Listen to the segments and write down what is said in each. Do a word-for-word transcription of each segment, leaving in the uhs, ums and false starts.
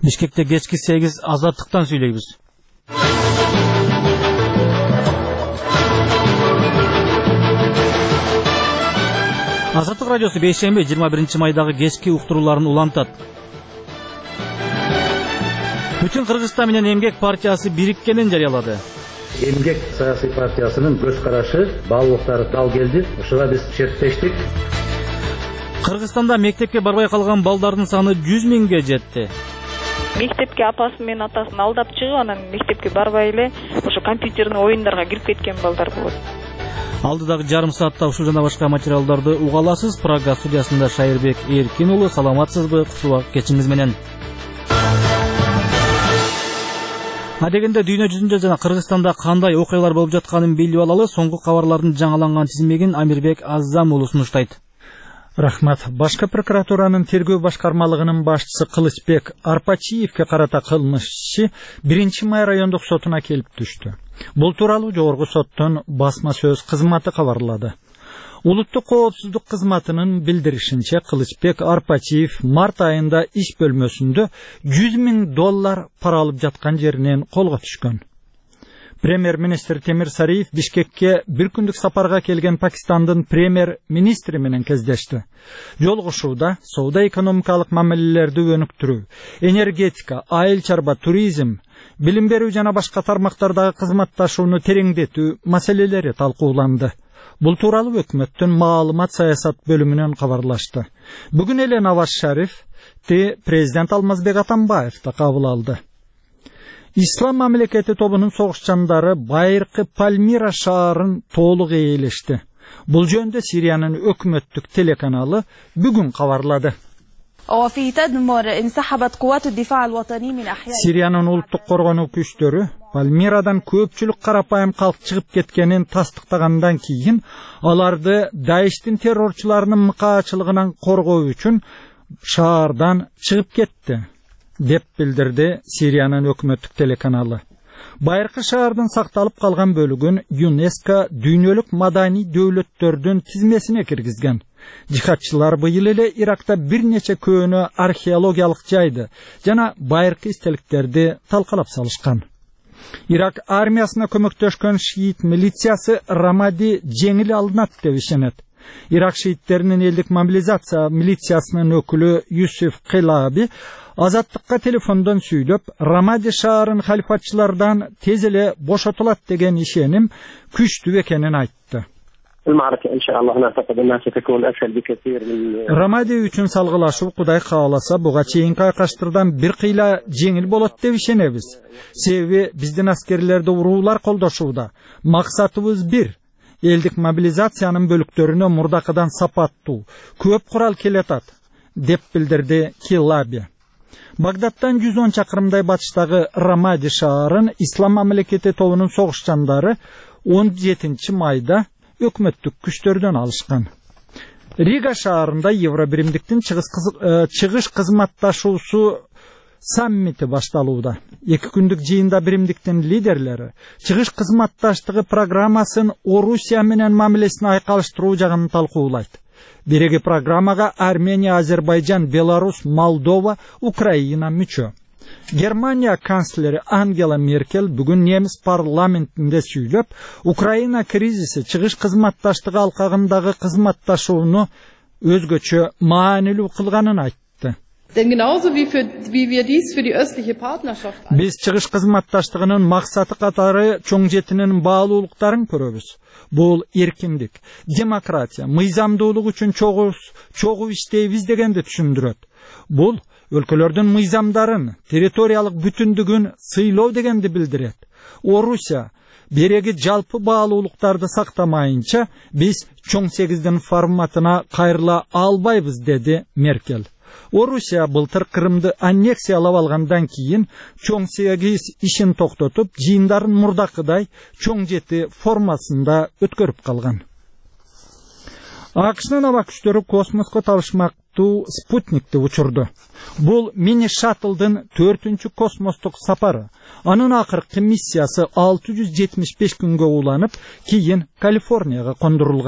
Бишкекте кечки сегиз азаттыктан сүйлөйбүз. Азаттык радиосу бейшемби жыйырма биринчи майдагы кечки уктурууларын улантат. Бүтүн Кыргызстан менен Эмгек партиясы бириккенин жарыялады. Эмгек саясий партиясынын көз карашы, баалуулуктары дал келди. Ушуга биз шерттештик. Кыргызстанда мектепке барбай калган балдардын саны жүз миңге жетти. Мектепке апасы менен атасын алдап чыгып, анан мектепке барбай эле ошо компьютерный оюндарга кирип кеткен балдар болот. Алдыдагы жарым саатта ушул жана башка материалдарды уга аласыз. Прага студиясында Шайырбек Эркин уулу, саламатсызбы? Кушубак кечиңиз менен. Адегенде дүйнө жүзүндө жана Кыргызстанда кандай окуялар болуп жатканын билип алалы. Соңку кабарлардын жаңаланган тизмегин Амирбек Аззам уулу сунуштайт. Рахмат. Башкы прокуратуранын тергөө башкармалыгынын башчысы Кылычбек Арпачиевке карата кылмыш иши биринчи май райондук сотуна келип түштү. Бул тууралуу жогорку соттун басма сөз кызматы кабарлады. Улуттук коопсуздук кызматынын билдиришинче, Кылычбек Арпачиев март айында иш бөлмөсүндө жүз миң доллар пара алып жаткан жеринен колго түшкөн. Премьер-министр Темир Сариев Бишкекке бир күндүк сапарга келген Пакистандын премьер-министри менен кездешти. Жолугушууда сауда-экономикалык мамилелерди өнүктүрүү, энергетика, айыл чарба, туризм, билим берүү жана башка тармактардагы кызматташууну тереңдетүү маселелери талкууланды. Бул тууралуу өкмөттүн маалымат саясат бөлүмүнөн кабарлашты. Бүгүн эле Наваз Шариф те президент Алмазбек Атамбаевди кабыл алды. Ислам мамлекети тобунун согушчандары байыркы Пальмира шаарын толук ээлешти. Бул жөнүндө Сириянын өкмөттүк телеканалы бүгүн кабарлады. Сириянын улуттук коргонуу күчтөрү Пальмирадан көпчүлүк карапайым калк чыгып кеткенин тастыктагандан кийин аларды Даиштин террорчуларынын мыкаачылыгынан коргоо үчүн шаардан чыгып кетти деп билдирди Сириянын өкмөттүк телеканалы. Байыркы шаардын сакталып калган бөлүгүн ЮНЕСКО дүйнөлүк маданий дөөлөттөрдүн тизмесине киргизген. Жихадчылар быйыл эле Иракта бир нече көөнө археологиялык жайды жана байыркы эстеликтерди талкалап салышкан. Ирак армиясына көмөктөшкөн шиит милициясы Рамади жеңил алынат деп ишенет. Ирак шииттеринин элдик мобилизация милициясынын өкүлү Юсуф Килаби Азаттыкка телефондон сүйлөп, Рамади шаарын халифатчылардан тез эле бошотулат деген ишеним күчтүү экенин айтты. Рамади үчүн салгылашуу Кудай кааласа буга чейинки айкаштырдан бир кыйла жеңил болот деп ишенебиз. Себеби биздин аскерлерди уруулар колдошууда. Максатыбыз бир. Элдик мобилизациянын бөлүктөрүнө мурдакыдан сапаттуу, көп курал келетат, деп билдирди Килаби. Багдадтан жүз он чакырымдай батыштагы Рамади шаарын Ислам мамлекети тобунун согушчандары он жетинчи майда өкмөттүк күчтөрдөн алышкан. Рига шаарында Евробиримдиктин чыгыш кызматташуусу саммити башталууда. Эки күндүк жыйында биримдиктин лидерлери чыгыш кызматташтыгы программасын Орусия менен мамилесин айкалыштыруу жагын талкуулайт. Биреги программага Армения, Азербайджан, Беларусь, Молдова, Украина мүчө. Германия канцлери Ангела Меркель бүгүн немис парламентинде сүйлөп, Украина кризиси чыгыш кызматташтыгы алкагындагы кызматташууну өзгөчө маанилүү кылганын айтты. Биз чыгыш кызматташтыгынын максаты катары чоң жетинин баалуулуктарын көрөбүз. Бул эркиндик, демократия, мыйзамдуулук үчүн чогуу иштейбиз дегенди түшүндүрөт. Бул өлкөлөрдүн мыйзамдарын, территориялык бүтүндүгүн сыйлоо дегенди билдирет. Орусия береги жалпы баалуулуктарды сактамайынча биз чоң сегиздин форматына кайрыла албайбыз, деди Меркель. Орусия былтыр Крымды аннексиялап алгандан кийин чоң сегиз ишин токтотуп, жыйындарын мурдакыдай чоң жети формасында өткөрүп калган. АКШнын аба күчтөрү космоско табышмактуу спутникти учурду. Бул мини шаттлдын төртүнчү космостук сапары. Анын акыркы миссиясы алты жүз жетимиш беш күнгө уланып, кийин Калифорнияга кондурулган.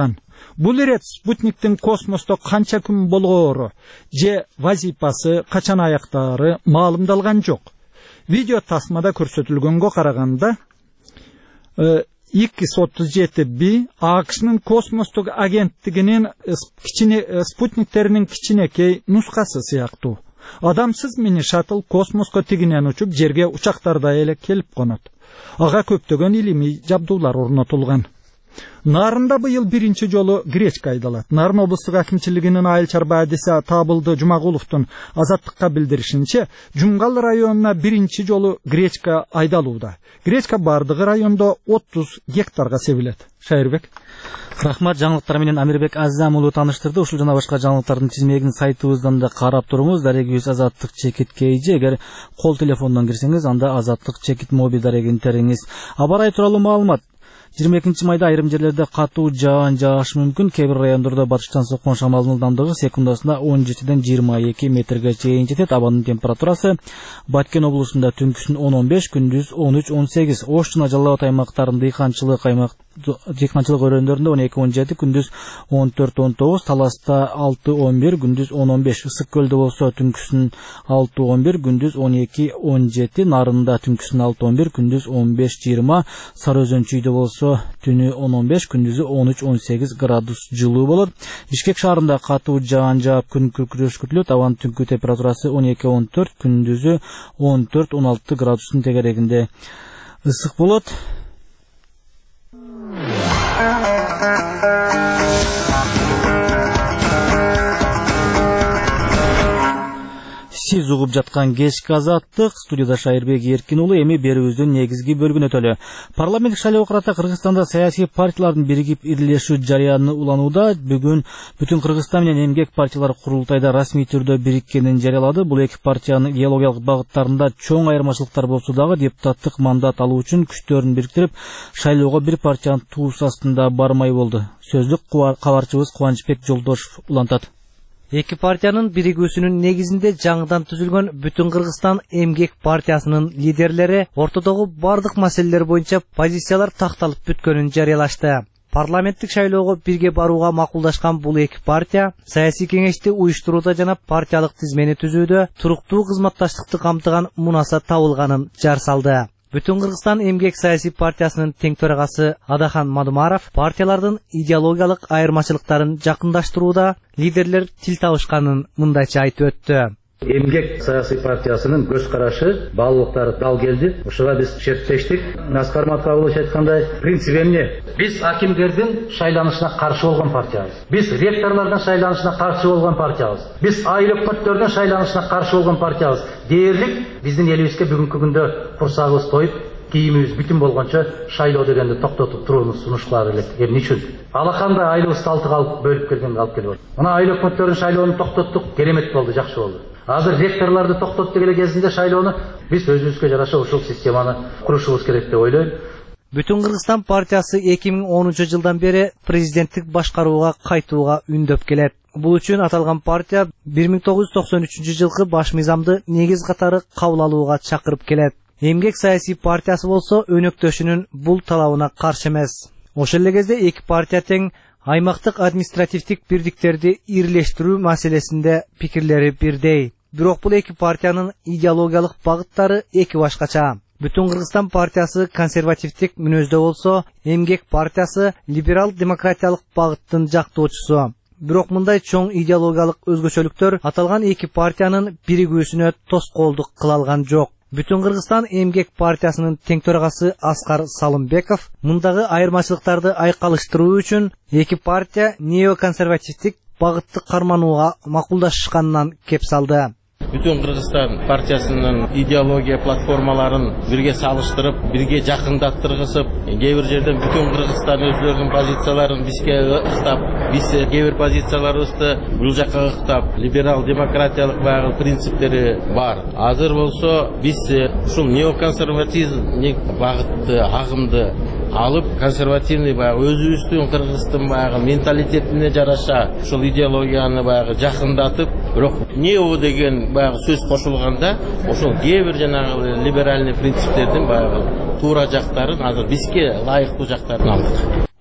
Бул ирет спутниктин космосто канча күн болгоору же вазипасы качан аяктаары маалымдалган жок. Видео тасмада көрсөтүлгөнгө караганда эки жүз отуз жети би АКШнын космостук агенттигинин кичине спутниктеринин кичинекей нускасы сыяктуу. Адамсыз мини шаттл космоско тигинен учуп жерге учактарда эле келип конот. Ага көптөгөн илимий жабдуулар орнотулган. Нарында быйыл биринчи жолу гречка айдалат. Нарын облустук акимчилигинин айыл чарба адиси Табылды Жумагуловдун Азаттыкка билдиришинче, Жумгал районуна биринчи жолу гречка айдалууда. Гречка бардыгы райондо отуз гектарга себилет. Шайырбек. Рахмат, жаңылыктар менен Амирбек Аззам уулу тааныштырды. Ушул жана башка жаңылыктардын тизмегин сайтыбыздан да карап туруңуз. Дарегибиз Азаттык чекит кейжи. Эгер кол телефондон кирсеңиз, анда Азаттык чекит моби дарегин териңиз. Аба ырайы тууралуу маалымат. жыйырма экинчи майда айрым жерлерде катуу жаан жаашы мүмкүн. Кээ бир райондордо батыштан соккон шамалдын ылдамдыгы секундасына он жетиден жыйырма эки метрге чейин жетет. Абанын температурасы Баткен облусунда түнкүсүн он он беш, күндүз он үч он сегиз. Ош жана Жалал Абад аймактарынын дыйканчылык аймак дыйканчылык өрөөндөрүндө он эки он жети, күндүз он төрт он тогуз, Таласта алты он бир, күндүз он он беш. Ысык көлдө болсо түнкүсүн алты он бир, күндүз он эки он жети, Нарында түнкүсүн алты он бир, күндүз он беш жыйырма, Сары Өзөн чүйдө болсо түнү он он беш, күндүзү он үч он сегиз градус жылуу болот. Бишкек шаарында катуу жаан жаап күн күркүрөш күтүлөт. Абанын түнкү температурасы он эки он төрт, күндүзү он төрт он алты градустун тегерегинде ысык болот. Сиз угуп жаткан кечки Азаттык, студияда Шайырбек Эркин уулу. Эми берүүбүздүн негизги бөлүгүнө өтөлү. Парламенттик шайлоо карата Кыргызстанда саясий партиялардын биригип ирилешүү жарыяны уланууда. Бүгүн бүтүн Кыргызстан менен эмгек партиялар курултайда расмий түрдө бириккенин жарыялады. Бул эки партиянын идеологиялык багыттарында чоң айырмачылыктар болсо дагы депутаттык мандат алуу үчүн күчтөрүн бириктирип, шайлоого бир партиянын туус астында бармай болду. Сөздүк кабарчыбыз Кубанычбек Жолдошов улантат. Эки партиянын биригүүсүнүн негизинде жаңыдан түзүлгөн Бүтүн Кыргызстан эмгек партиясынын лидерлери ортодогу бардык маселелер боюнча позициялар такталып бүткөнүн жарыялашты. Парламенттик шайлоого бирге барууга макулдашкан бул эки партия саясий кеңешти уюштурууда жана партиялык тизмени түзүүдө туруктуу кызматташтыкты камтыган мунаса табылганын жар салды. Бүтүн Кыргызстан эмгек саясий партиясынын тең төрагасы Адахан Мадумаров партиялардын идеологиялык айырмачылыктарын жакындаштырууда лидерлер тил табышканын мындайча айтып өттү. Эмгек саясий партиясынын көз карашы, баалуулуктары дал келди. Ушуга биз шерттештик. Аскар Матабулович айткандай, принцип эмне? Биз акимдердин шайланышына каршы болгон партиябыз. Биз ректорлордун шайланышына каршы болгон партиябыз. Биз айыл өкмөттөрдүн шайланышына каршы болгон партиябыз. Дээрлик биздин элибизге бүгүнкү күндө курсагыбыз тоюп, кийимибиз бүтүн болгончо шайлоо дегенди токтотуп турууну сунушкулар элек. Эмне үчүн? Алакандай айылыбызды алтыга алып бөлүп келгенге алып келип атат. Мына айыл өкмөттөрдүн шайлоону токтоттук, керемет болду, жакшы болду. Азыр ректорлорду токтоп деле кезинде шайлоону биз өзүбүзгө жараша ушул системаны курушубуз керек деп ойлойм. Бүтүн Кыргызстан партиясы эки миң онунчу жылдан бери президенттик башкарууга кайтууга үндөп келет. Бул үчүн аталган партия бир миң тогуз жүз токсон үчүнчү жылкы баш мыйзамды негиз катары кабыл алууга чакырып келет. Эмгек саясий партиясы болсо өнөктөшүнүн бул талабына каршы эмес. Ошол эле кезде эки партия тең аймактык административдик бирдиктерди ирилештирүү маселесинде пикирлери бирдей. Бирок бул эки партиянын идеологиялык багыттары эки башкача. Бүтүн Кыргызстан партиясы консервативдик мүнөздө болсо, эмгек партиясы либерал демократиялык багыттын жактоочусу. Бирок мындай чоң идеологиялык өзгөчөлүктөр аталган эки партиянын биригүүсүнө тоскоолдук кыла алган жок. Бүтүн Кыргызстан эмгек партиясынын тең төрагасы Аскар Салымбеков мындагы айырмачылыктарды айкалыштыруу үчүн эки партия неоконсервативдик багытты карманууга макулдашканынан кеп салды. Бүтүн Кыргызстан партиясынын идеология платформаларын бирге салыштырып, бирге жакындаттыргысып, кээ бир жерден Бүтүн Кыргызстан өзлөрүнүн позицияларын бизге ыктап, биз кээ бир позицияларыбызды бул жакка ыктап, либерал демократиялык багыл принциптери бар. Азыр болсо биз ушул неоконсерватизм багытты, агымды алып, консервативный баягы өзүбүздүн Кыргыздын баягы менталитетине жараша ушул идеологияны баягы жакындатып, бирок нео деген баягы сөз кошулганда, ошол кээ бир жанагы либеральный принциптердин баягы туура жактарын азыр бизге лайыктуу жактарын алдык.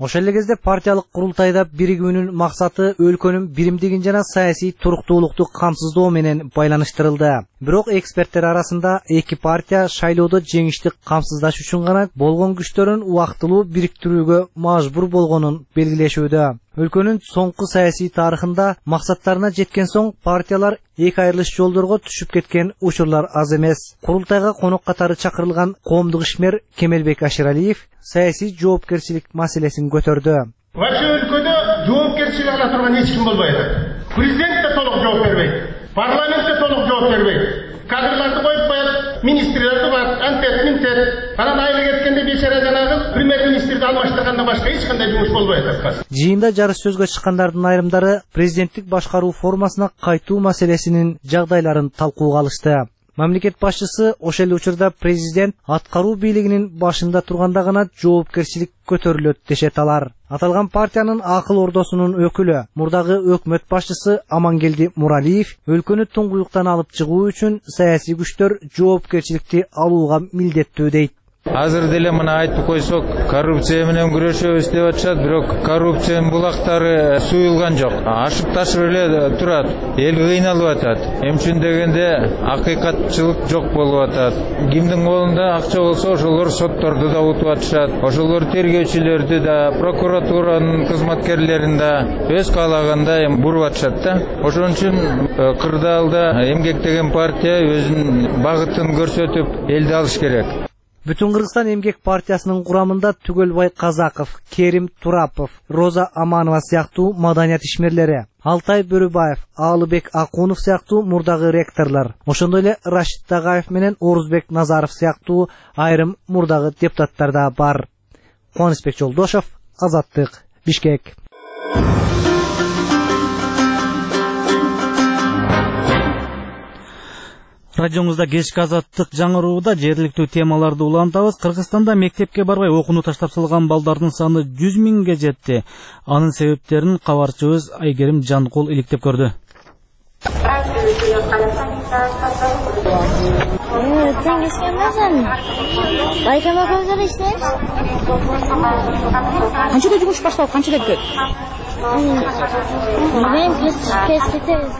Ошол эле кезде партиялык курултайда биригүүнүн максаты өлкөнүн биримдигин жана саясий туруктуулукту камсыздоо менен байланыштырылды. Бирок эксперттер арасында эки партия шайлоодо жеңишти камсыздаш үчүн гана болгон күчтөрүн убактылуу бириктирүүгө мажбур болгонун белгилешүүдө. Өлкөнүн соңку саясий тарыхында максаттарына жеткен соң партиялар эки айрылыш жолдорго түшүп кеткен учурлар аз эмес. Курултайга конок катары чакырылган коомдук ишмер Кемелбек Аширалиев саясий жоопкерчилик маселесин көтөрдү. Ваша өлкөдө жоопкерчилик ала турган эч ким болбой атат. Президент да толук жооп бербейт. Парламент да толук жооп бербейт. Кадрларды коюп коет, министрлерди бар, антет, минтет. Анан айлык эткенде бечара жанагы премьер-министрди алмаштырганда башка эч кандай жумуш болбой атат. Жыйында жарыш сөзгө чыккандардын айрымдары президенттик башкаруу формасына кайтуу маселесинин жагдайларын талкууга алышты. Мамлекет башчысы ошол эле учурда президент аткаруу бийлигинин башында турганда гана жоопкерчилик көтөрүлөт дешет алар. Аталган партиянын акыл ордосунун өкүлү, мурдагы өкмөт башчысы Амангелди Муралиев өлкөнү туңгуюктан алып чыгуу үчүн саясий күчтөр жоопкерчиликти алууга милдеттүү дейт. Азыр деле мына айтып койсок, коррупция менен күрөшөбүз деп атышат, бирок коррупциянын булактары суюлган жок. Ашып ташып эле турат, эл кыйналып атат. Эмчүн дегенде акыйкатчылык жок болуп атат. Кимдин колунда акча болсо, ошолор сотторду да утуп атышат. Ошолор тергөөчүлөрдү да, прокуратуранын кызматкерлерин да өз каалагандай буруп атышат да. Ошон үчүн кырдаалда эмгек деген партия өзүнүн багытын көрсөтүп элди алыш керек. Бүтүн Кыргызстан эмгек партиясынын курамында Түгөлбай Казаков, Керим Турапов, Роза Аманова сыяктуу маданият ишмерлери, Алтай Бөрүбаев, Алыбек Акунов сыяктуу мурдагы ректорлор, ошондой эле Рашид Тагаев менен Орузбек Назаров сыяктуу айрым мурдагы депутаттар да бар. Кубанычбек Жолдошов, Азаттык, Бишкек. Радиоңузда кечки Азаттык жаңырууда жергиликтүү темаларды улантабыз. Кыргызстанда мектепке барбай окууну таштап салган балдардын саны жүз миңге жетти. Анын себептерин кабарчыбыз Айгерим Жанкул иликтеп көрдү. Канчада жумуш башталып, канчада бүткөт? Мен кес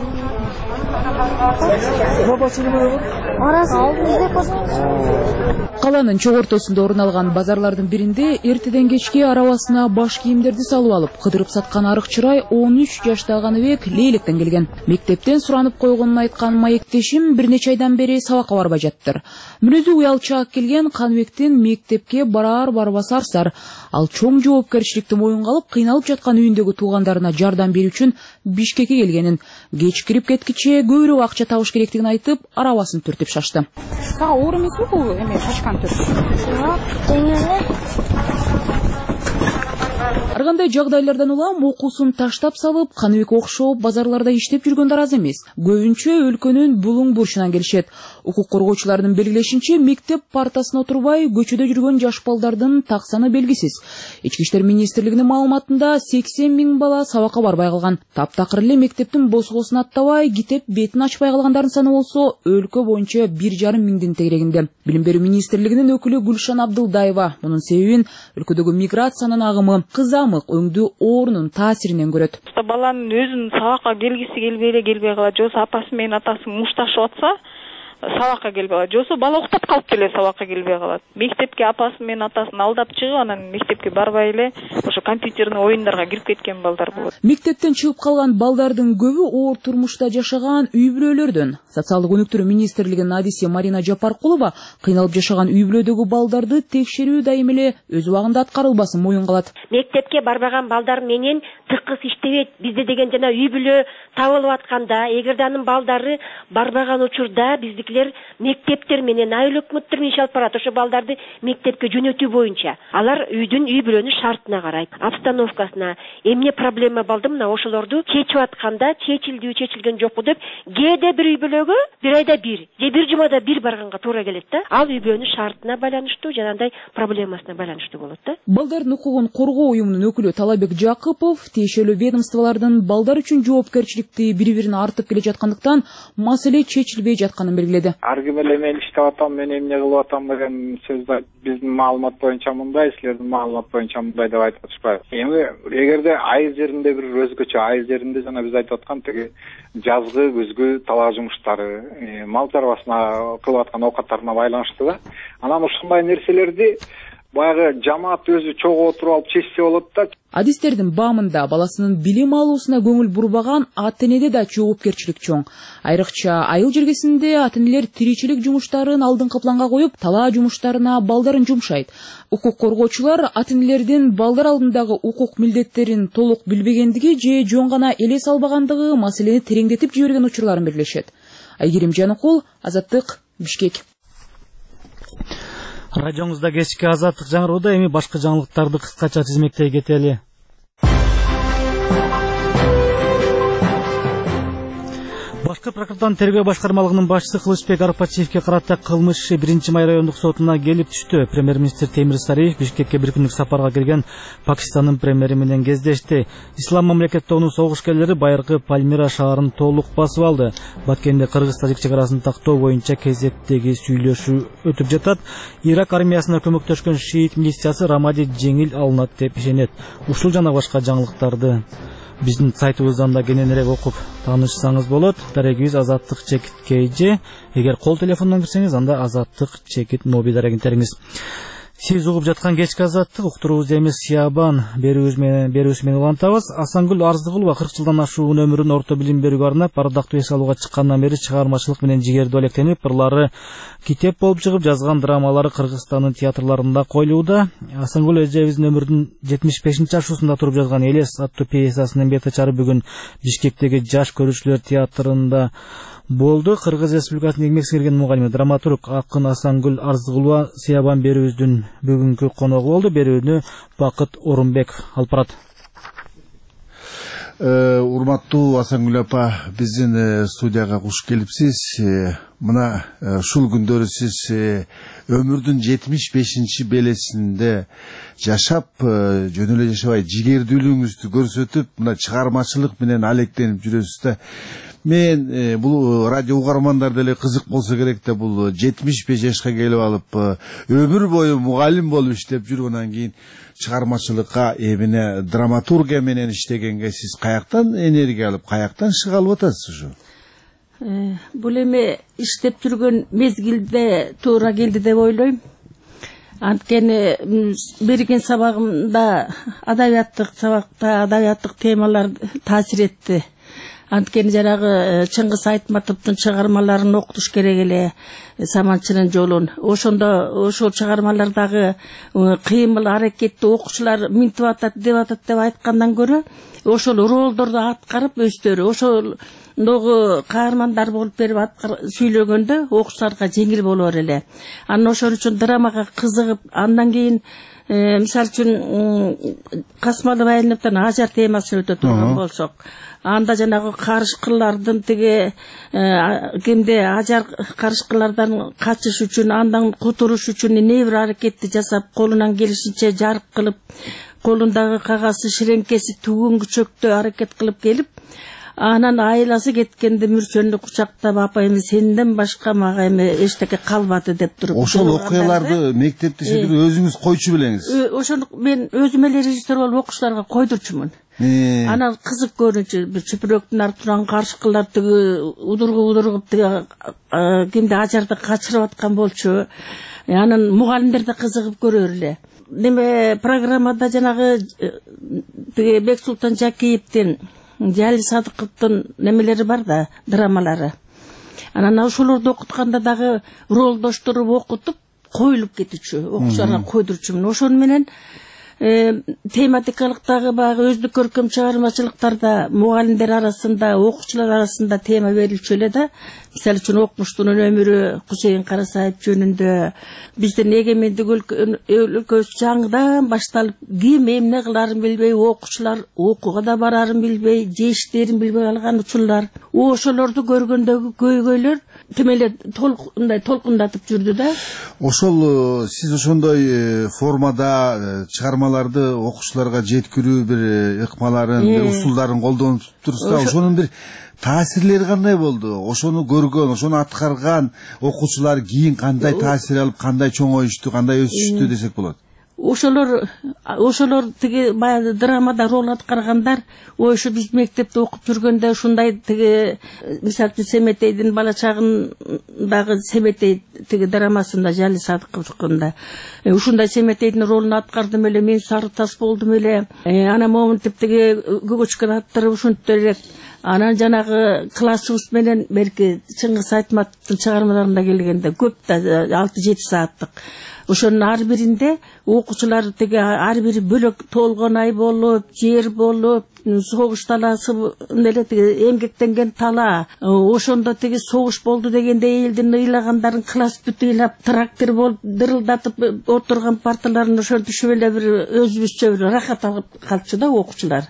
Каланын чок ортосунда орун алган базарлардын биринде эртеден кечке арабасына баш кийимдерди салып алып, кыдырып саткан арык чырай он үч жаштагы Каныбек Лейлектен келген. Мектептен суранып койгонун айткан маектешим бир нече айдан бери сабакка барбай жаттыр. Мүнөзү уялчаак келген Каныбектин мектепке барар барбас арсар. Ал чоң жоопкерчиликти моюнга алып, кыйналып жаткан үйүндөгү туугандарына жардам берүү үчүн Бишкекке келгенин, кеч кирип кеткиче көбүрөөк акча табыш керектигин айтып, арабасын түртүп шашты. Сага оор эмеспи бул эме шашкан түрт? Ар кандай жагдайлардан улам окуусун таштап салып, Каныбек окшоп базарларда иштеп жүргөндөр аз эмес. Көбүнчө өлкөнүн булуң бурчунан келишет. Укук коргоочулардын белгилешинче, мектеп партасына отурбай көчөдө жүргөн жаш балдардын так саны белгисиз. Ички иштер министрлигинин маалыматында сексен миң бала сабакка барбай калган. Таптакыр эле мектептин босгосун аттабай, китеп бетин ачпай калгандардын саны болсо, өлкө боюнча бир жарым миңдин тегерегинде. Билим берүү министрлигинин өкүлү Гүлшан Абдылдаева мунун себебин өлкөдөгү миграциянын агымы, кызамык өңдүү оорунун таасиринен көрөт. Баланын өзүнүн сабакка келгиси келбей эле келбей калат, жосо апасы менен атасы мушташып атса, сабакка келбей калат, жосо бала уктап калып деле сабакка келбей калат. Мектепке апасы менен атасын алдап чыгып, анан мектепке барбай эле ошо компьютерный оюндарга кирип кеткен балдар болот. Мектептен чыгып калган балдардын көбү оор турмушта жашаган үй бүлөлөрдөн. Социалдык өнүктүрүү министрлигинин адиси Марина Жапаркулова кыйналып жашаган үй бүлөдөгү балдарды текшерүү дайым эле өз убагында аткарылбасын моюнга алат. Мектепке барбаган балдар менен тыкыз иштебейт. Бизде деген жана үй бүлө табылып атканда, эгерде анын балдары барбаган учурда биздикилер мектептер менен айыл өкмөттөр менен иш алып барат. Ошо балдарды мектепке жөнөтүү боюнча алар үйдүн үй бүлөнүн шартына карайт, обстановкасына, эмне проблема балды мына ошолорду чечип атканда чечилдүү чечилген жокпу деп кээде бир үй бүлөгө бир айда бир же бир жумада бир барганга туура келет да. Ал үй бүлөнүн шартына байланыштуу жанагындай проблемасына байланыштуу болот да. Балдардын укугун коргоо уюмунун өкүлү Талабек Жакыпов тиешелүү ведомстволордун балдар үчүн жоопкерчиликти бири бирине артып келе жаткандыктан маселе чечилбей жатканын белгиледи. Ар ким эле мен иштеп атам, мен эмне кылып атам деген сөздү биздин маалымат боюнча мындай, силердин маалымат боюнча мындай деп айтып атышпайбы. Эми эгерде айыл жеринде бир өзгөчө, айыл жеринде жана биз айтып аткан тиги жазгы, күзгү талаа жумуштары, мал чарбасына кылып аткан оокаттарына байланыштуу да. Анан ушундай нерселерди баягы жамаат өзү чогуу отуруп алып чечсе болот да. Адистердин баамында баласынын билим алуусуна көңүл бурбаган ата-энеде да жоопкерчилик чоң. Айрыкча айыл жергесинде ата-энелер тиричилик жумуштарын алдыңкы планга коюп, талаа жумуштарына балдарын жумшайт. Укук коргоочулар ата-энелердин балдар алдындагы укук милдеттерин толук билбегендиги же жөн гана элес албагандыгы маселени тереңдетип жиберген учурларын белгилешет. Айгерим Жаныкул, Азаттык, Бишкек. Радиоңузда кечки Азаттык жаңырууда, эми башка жаңылыктарды кыскача тизмектей кетели. Башкы прокуратуранын тергөө башкармалыгынын башчысы Кылычбек Арпачиевке карата кылмыш иши биринчи май райондук сотуна келип түштү. Премьер-министр Темир Сариев Бишкекке бир күндүк сапарга келген Пакистандын премьери менен кездешти. Ислам мамлекеттеринин согушкерлери байыркы Пальмира шаарын толук басып алды. Баткенде Кыргыз-Тажик чегарасын тактоо боюнча кезектеги сүйлөшүү өтүп жатат. Ирак армиясына көмөктөшкөн шиит милициясы Рамади жеңил алынат деп ишенет. Ушул жана башка жаңылыктарды биздин сайтыбыздан да кененирээк окуп таанышсаңыз болот. Дарегибиз Азаттык чекит kg. Эгер кол телефондон кирсеңиз, анда Азаттык чекит моби дарегин териңиз. Сиз угуп жаткан кечки Азаттык уктуруубузду эмес Сиябан берүүбүз менен берүүсү менен улантабыз. Асангүл Арздыгулова кырк жылдан ашуун өмүрүн орто билим берүүгө арнап, ардактуу эс алууга чыккандан бери чыгармачылык менен жигердүү алектенип, ырлары китеп болуп чыгып, жазган драмалары Кыргызстандын театрларында коюлууда. Асангүл эжебиздин өмүрүнүн жетимиш бешинчи ашуусунда туруп жазган Элес аттуу пьесасынын бетачары бүгүн Бишкектеги Жаш көрүүчүлөр театрында болду. Кыргыз Республикасынын еңбек сиңирген мугалими, драматург акын Асангүл Арздыгулова Сиябан берүүбүздүн бүгүнкү коногу болду. Берүүнү Бакыт Орунбеков алып барат. Урматтуу Асангүл апа, биздин студияга куш келипсиз. Мына ушул күндөрү сиз өмүрдүн жетимиш бешинчи белесинде жашап, жөн эле жашабай жигердүүлүгүңүздү көрсөтүп, мына чыгармачылык менен алектенип жүрөсүз да. Мен бул радио угармандар деле кызык болсо керек да, бул жетимиш беш жашка келип алып өмүр бою мугалим болуп иштеп жүргөндөн кийин чыгармачылыкка, эмне драматургия менен иштегенге сиз каяктан энергия алып, каяктан шыга алып атасыз ушу? Бул эми иштеп жүргөн мезгилде туура келди деп ойлойм. Анткени берген сабагымда адабияттык сабакта адабияттык темалар таасир этти. Анткени жанагы Чыңгыз Айтматовдун чыгармаларын окутуш керек эле, Саманчынын жолун. Ошондо ошол чыгармалардагы кыймыл аракетти окуучулар минтип атат деп атат деп айткандан көрө, ошол ролдорду аткарып өздөрү ошолдогу каармандар болуп берип сүйлөгөндө окуучуларга жеңил болор эле. Анан ошол үчүн драмага кызыгып, андан кийин мисалы үчүн Касмалы Байыновдун Ажар темасын өтө турган болсок, анда жанагы карышкылардын тиги кимде ажар карышкылардан качыш үчүн, андан кутулуш үчүн эмне бир аракетти жасап, колунан келишинче жарык кылып, колундагы кагазы ширеңкеси түгөнгү чөктө аракет кылып келип, анан айласы кеткенде мүрсөнү кучактап, апа эми сенден башка мага эми эчтеке калбады деп туруп. Ошол окуяларды мектепте сиздер өзүңүз койчу белеңиз? Ошону мен өзүм эле режиссер болуп окуучуларга койдурчумун. Анан кызык көрүнчү, бир чүпүрөктүн артынан карышкылар тиги удургуп удургуп тиги кимди ажарды качырып аткан болчу. Анан мугалимдер да кызыгып көрөр эле. Неме программада жанагы тиги Бексултан Жакиевдин, Жали Садыковдун немелери бар да, драмалары. Анан ошолорду окутканда дагы ролдоштуруп окутуп коюлуп кетичү, окуучуларга койдурчумун. Ошону менен тематикалыктагы баягы өздүк көркөм чыгармачылыктарда мугалимдер арасында, окуучулар арасында тема берилчү эле да. Мисалы үчүн Окмуштунун өмүрү Кусейин Карасаев жөнүндө, биздин эгемендик өлкөбүз жаңыдан башталып, ким эмне кыларын билбей, окуучулар окууга да барарын билбей, же иштерин билбей калган учурлар. Ошолорду көргөндөгү көйгөйлөр ким эле мындай толкундатып жүрдү да. Ошол сиз ошондой формада чыгармаларды окуучуларга жеткирүү бир ыкмаларын, бир усулдарын колдонуп турсуз да, ошонун бир таасирлери кандай болду? Ошону көргөн, ошону аткарган окуучулар кийин кандай таасир алып, кандай чоңоюшту, кандай өсүштү десек болот? Ошолор ошолор тиги баягы драмада рол аткаргандар, ошо биз мектепте окуп жүргөндө ушундай тиги мисалы үчүн Семетейдин бала чагындагы Семетей тиги драмасында Жали Садыковдукунда ушундай Семетейдин ролун аткардым эле, мен сары тас болдум эле. Анан момунтип тиги Гөгөчкөн аттырып ушинтип эле. Анан жанагы классыбыз менен берки Чыңгыз Айтматовдун чыгармаларында келгенде көп да алты жети сааттык. Ошонун ар биринде окуучулар тиги ар бири бөлөк толгон ай болуп, жер болуп, согуш талаасы эле тиги эмгектенген тала. Ошондо тиги согуш болду дегенде элдин ыйлагандарын класс бүт ыйлап, трактор болуп дырылдатып отурган парталарын ошол түшүп эле бир өзүбүзчө бир рахат алып калчу да окуучулар.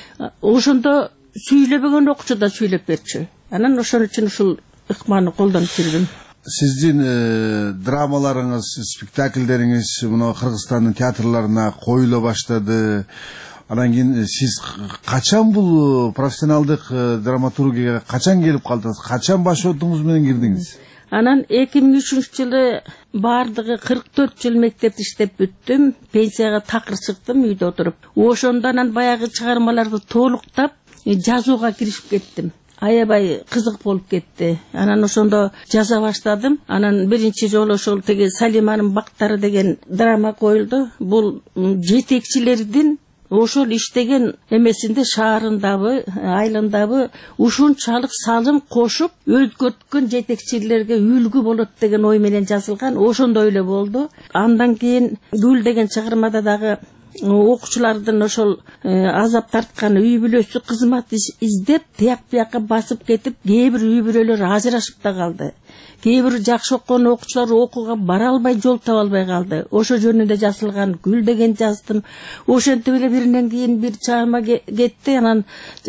Ошондо сүйлөбөгөн окуучу да сүйлөп берчү. Анан ошон үчүн ушул ыкманы колдонуп жүрдүм. Сиздин драмаларыңыз, спектакльдериңиз мына Кыргызстандын театрларына коюла баштады. Анан кийин сиз качан бул профессионалдык драматургияга качан келип калдыңыз? Качан башоотуңуз менен кирдиңиз? Анан эки миң үчүнчү жылы бардыгы кырк төрт жыл мектепти иштеп бүттүм. Пенсияга такыр чыктым үйдө отуруп. Ошондо анан баягы чыгармаларды толуктап жазууга киришип кеттим. Аябай кызык болуп кетти. Анан ошондо жаза баштадым. Анан биринчи жолу ошол тиги Салиманын бактары деген драма коюлду. Бул жетекчилердин ошол иштеген эмесинде шаарындабы, айылындабы ушунчалык салым кошуп өзгөрткөн жетекчилерге үлгү болот деген ой менен жазылган. Ошондой эле болду. Андан кийин Гүл деген чыгармада дагы окуучулардын ошол азап тарткан үй бүлөсү кызмат издеп, тияк бияка басып кетип, кээ бир үй бүлөлөр ажырашып да калды. Кээ бир жакшы окуган окуучулар окууга бара албай, жол таба албай калды. Ошо жөнүндө жазылган Гүл деген жаздым. Ошентип эле биринен кийин бир чыгарма кетти. Анан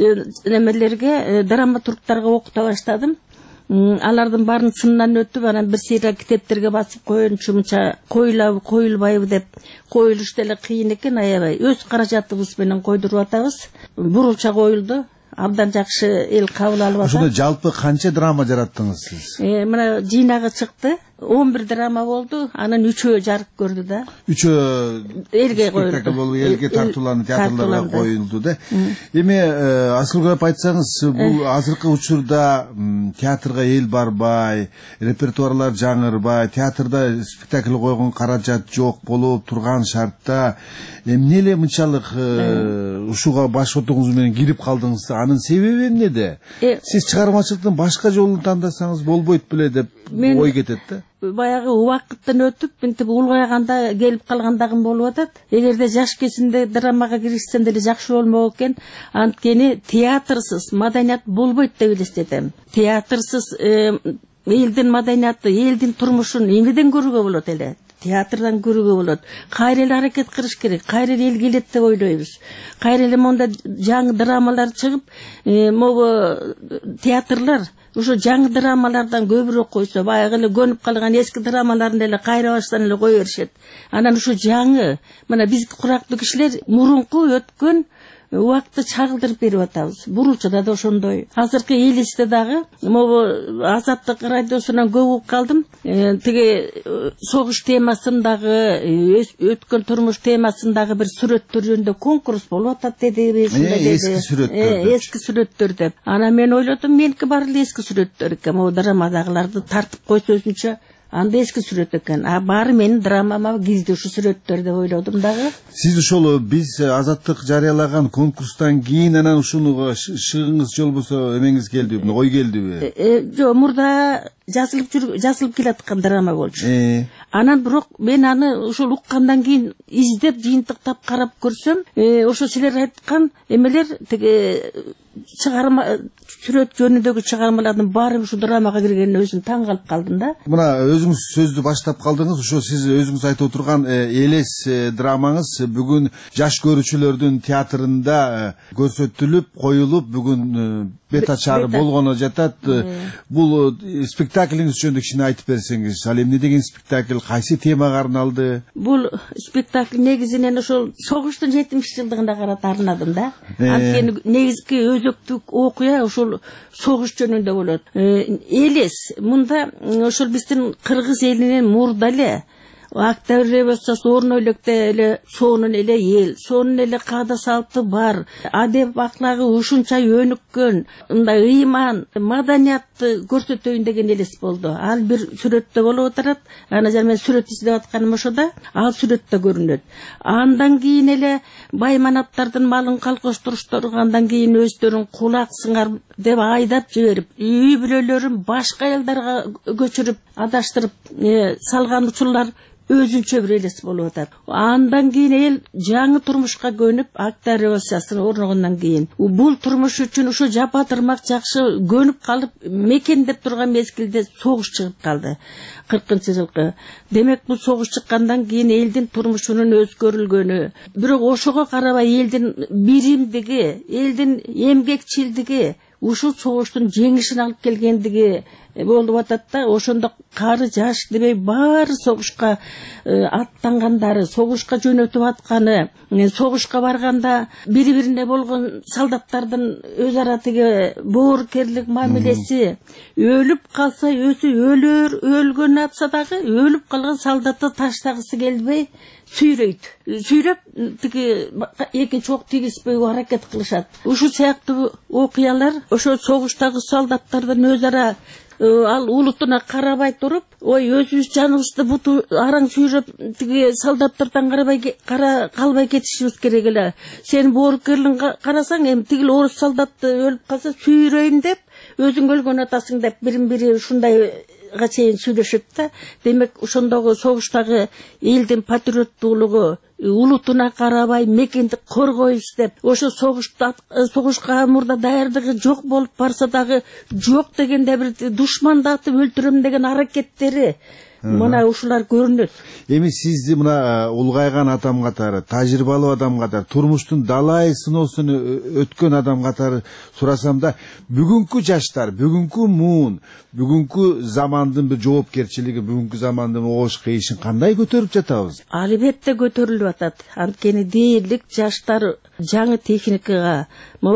немелерге, драматургтарга окута баштадым. Алардын баарын сындан өтүп, анан бир сыйра китептерге басып коюнчу мынча коюлабы, коюлбайбы деп коюлуш деле кыйын экен, аябай. Өз каражатыбыз менен койдуруп атабыз. Бурулча коюлду. Абдан жакшы эл кабыл алып атат. Ошондо жалпы канча драма жараттыңыз сиз? Э, мына жыйнагы чыкты. он бир драма болду. Анын үчөө жарык көрдү да. Үчөө элге коюлду. Элге тартууланып, театрларга коюлду да. Эми Асылгүл айтсаңыз, бул азыркы учурда театрга эл барбай, репертуарлар жаңырбай, театрда спектакль койгон каражат жок болуп турган шартта эмне эле мынчалык ушуга башоотуңуз менен кирип калдыңыз? Анын себеби эмнеде? Сиз чыгармачылыктын башка жолун тандасаңыз болбойт беле деп ой кетет да. Баягы убакыттан өтүп, мынтип улгайганда келип калгандагым болуп атат. Эгерде жаш кезимде драмага киришсем деле жакшы болмок экен. Анткени театрсыз маданият болбойт деп элестетем. Театрсыз элдин маданияты, элдин турмушун эмнеден көрүүгө болот эле? Театрдан көрүүгө болот. Кайра эле аракет кылыш керек. Кайра эле эл келет деп ойлойбуз. Кайра эле монда жаңы драмалар чыгып, могу театрлар ошо жаңы драмалардан көбүрөөк койсо, баягы эле көнүп калган эски драмаларын эле кайра баштан эле кое беришет. Анан ошо жаңы, мына биз курактуу кишилер мурунку өткөн убакытты чагылдырып берип атабыз. Бурулчада да ошондой. Азыркы элисте дагы могу Азаттык радиосунан көп угуп калдым. Тиги согуш темасындагы, өткөн турмуш темасындагы бир сүрөттөр жөнүндө конкурс болуп атат деди. Эски сүрөттөр. Эски сүрөттөр деп. Анан мен ойлодум, меники баары эле эски сүрөттөр экен. Могу драмадагыларды тартып койсо өзүнчө анда эски сүрөт экен. А баары менин драмама кирди ушу сүрөттөр деп ойлодум дагы. Сиз ошол биз Азаттык жарыялаган конкурстан кийин анан ушунуга шыгыңыз же болбосо эмеңиз келдиби, ой келдиби? Жок, мурда жазылып жүрүп, жазылып келаткан драма болчу. Анан бирок мен аны ошол уккандан кийин издеп, жыйынтыктап карап көрсөм, ошо силер айткан эмелер тиги чыгарма сүрөт жөнүндөгү чыгармалардын баары ушу драмага киргенине өзүм таң калып калдым да. Мына өзүңүз сөздү баштап калдыңыз. Ошо сиз өзүңүз айтып отурган элес драмаңыз бүгүн жаш көрүүчүлөрдүн театрында көрсөтүлүп, коюлуп, бүгүн бета чагы болгону жатат. Бул спектаклиңиз жөнүндө кичине айтып берсеңиз, ал эмне деген спектакль, кайсы темага арналды? Бул спектакль негизинен ошол согуштун жетимиш жылдыгына карата арнадым да. Анткени негизги өзөктүк окуя ошол согуш жөнүндө болот. Элес мында ошол биздин кыргыз элинин мурда эле Октябрь революциясы орун электе эле сонун эле эл, сонун эле каада салты бар, адеп аклагы ушунча өнүккөн, мындай ыйман, маданиятты көрсөтөйүн деген элес болду. Ал бир сүрөттө болуп отурат, ана жер мен сүрөт издеп атканым ошода, ал сүрөттө көрүнөт. Андан кийин эле бай манаптардын малын калкоштурушторгандан кийин өздөрүн кулак сыңар деп айдап жиберип, үй бүлөлөрүн башка элдарга көчүрүп, адаштырып салган учурлар өзүнчө бир элес болуп атат. Андан кийин эл жаңы турмушка көнүп, Октябрь революциясы орногондон кийин бул турмуш үчүн ушу жапа тырмак жакшы көнүп калып, мекендеп турган мезгилде согуш чыгып калды. кыркынчы жылкы. Демек бул согуш чыккандан кийин элдин турмушунун өзгөрүлгөнү, бирок ошого карабай элдин биримдиги, элдин эмгекчилдиги ушул согуштун жеңишин алып келгендиги болуп атат да. Ошондо кары жаш дебей баары согушка аттангандары, согушка жөнөтүп атканы, согушка барганда бири-бирине болгон солдаттардын өз ара тиги боорукерлик мамилеси, өлүп калса өзү өлөр, өлгөн атса дагы өлүп калган солдатты таштагысы келбей сүйрөйт. Сүйрөп тиги экинчи ок тийгизбөйгө аракет кылышат. Ушул сыяктуу окуялар ошо согуштагы солдаттардын өз ара ал улутуна карабай туруп, ой өзүбүз жаныбызды буту араң сүйрөп тиги солдаттардан карабай кара калбай кетишибиз керек эле. Сен боорукерлин карасаң, эми тигил орус солдаты өлүп калса сүйрөйм деп, өзүң өлгөн атасың деп бирин-бири ушундай чейин сүйлөшөт да. Демек ошондогу согуштагы элдин патриоттуулугу, улутуна карабай мекенди коргойбуз деп, ошо согушта согушка мурда даярдыгы жок болуп барса дагы жок дегенде бир душмандатып өлтүрөм деген аракеттери мына ушулар көрүнөт. Эми сизди мына улгайган адам катары, тажрыйбалуу адам катары, турмуштун далай сыноосун өткөн адам катары сурасам да, бүгүнкү жаштар, бүгүнкү муун, бүгүнкү замандын бир жоопкерчилиги, бүгүнкү замандын оош кыйышын кандай көтөрүп жатабыз? Албетте көтөрүлүп атат. Анткени дээрлик жаштар жаңы техникага,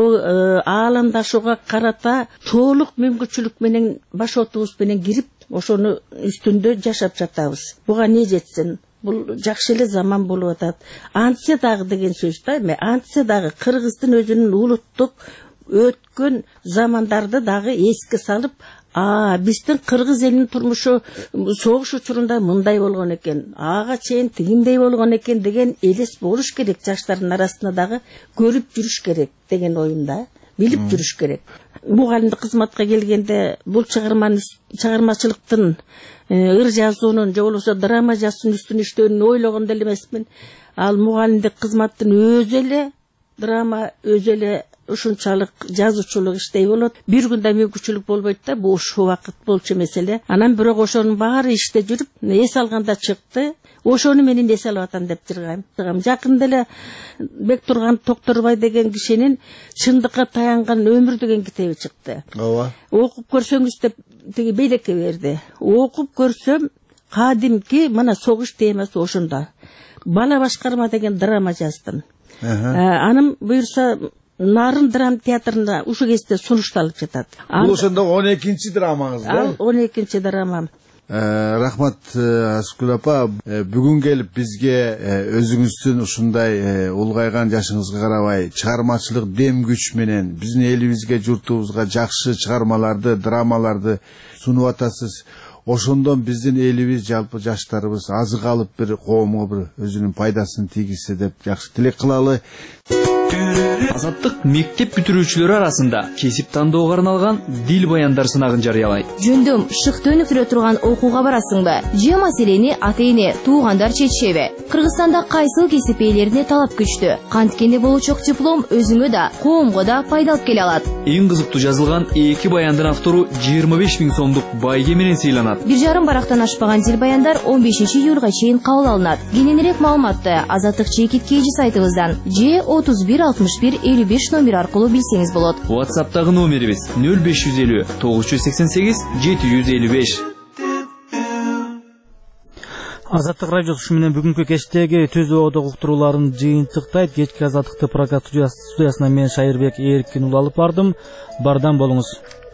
ааландашууга карата толук мүмкүнчүлүк менен башотубуз менен кирип, ошону үстүндө жашап жатабыз. Буга не жетсин? Бул жакшы эле заман болуп атат. Антсе дагы деген сөз да, эми антсе дагы кыргыздын өзүнүн улуттук өткөн замандарды дагы эске салып, а биздин кыргыз элинин турмушу согуш учурунда мындай болгон экен, ага чейин тигиндей болгон экен деген элес болуш керек. Жаштардын арасында дагы көрүп жүрүш керек деген оюмда, билип жүрүш керек. Мугалимдик кызматка келгенде бул чыгарманы чыгармачылыктын ыр жазуунун же болбосо драма жазуунун үстүнө иштөөнү ойлогон деле эмесмин. Ал мугалимдик кызматтын өзү эле драма, өзү эле ушунчалык жазуучулук иштей болот. Бир күндө мүмкүнчүлүк болбойт да, бул ушул убакыт болчу эмес эле. Анан бирок ошонун баары иште жүрүп, эс алганда чыкты. Ошону менин эс алып атам деп жыргайм. Жакында эле Бектурган Токторбай деген кишинин чындыкка таянган өмүр деген китеби чыкты. Ооба. Окуп көрсөңүз деп тиги белекке берди. Окуп көрсөм, кадимки мына согуш темасы ошондо. Бала башкарма деген драма жаздым. Анын буюрса Нарын драма театрында ушу кезде сунушталып жатат. Бул ошондо он экинчи драмаңыз да? Ал он экинчи драмам. Рахмат Аскүл апа, бүгүн келип бизге өзүңүздүн ушундай улгайган жашыңызга карабай чыгармачылык дем күч менен биздин элибизге, журтубузга жакшы чыгармаларды, драмаларды сунуп атасыз. Ошондон биздин элибиз, жалпы жаштарыбыз азык алып бир коомго бир өзүнүн пайдасын тийгизсе деп жакшы тилек кылалы. Азаттык мектеп бүтүрүүчүлөрү арасында кесип тандоого арналган дил баяндар сынагын жарыялайт. Жөндөм шыкты өнүктүрө турган окууга барасыңбы? Же маселени ата-эне, туугандар чечишеби? Кыргызстанда кайсыл кесип ээлерине талап күчтүү? Канткенде болочок диплом өзүңө да, коомго да пайда алып келе алат. Эң кызыктуу жазылган эки баяндын автору жыйырма беш миң сомдук байге менен сыйланат. Бир жарым барактан ашпаган дил баяндар он бешинчи июлга чейин кабыл алынат. Кененирээк маалыматты Азаттык чекит кейжи сайтыбыздан же отуз бир бир алтымыш бир элүү беш номер аркылуу билсеңиз болот. WhatsApp'тагы номерибиз нөл беш жүз элүү тогуз жүз сексен сегиз жети жүз элүү беш. Азаттык радиосу ушу менен бүгүнкү кечтеги түз оодо уктурууларын жыйынтыктайт. Кечки азаттыкты прокат студиясына мен Шайырбек Эркин улы алып бардым. Бардам болуңуз.